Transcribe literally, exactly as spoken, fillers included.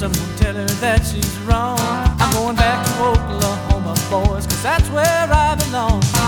someone tell her that she's wrong. I'm going back to Oklahoma, boys, 'cause that's where I belong.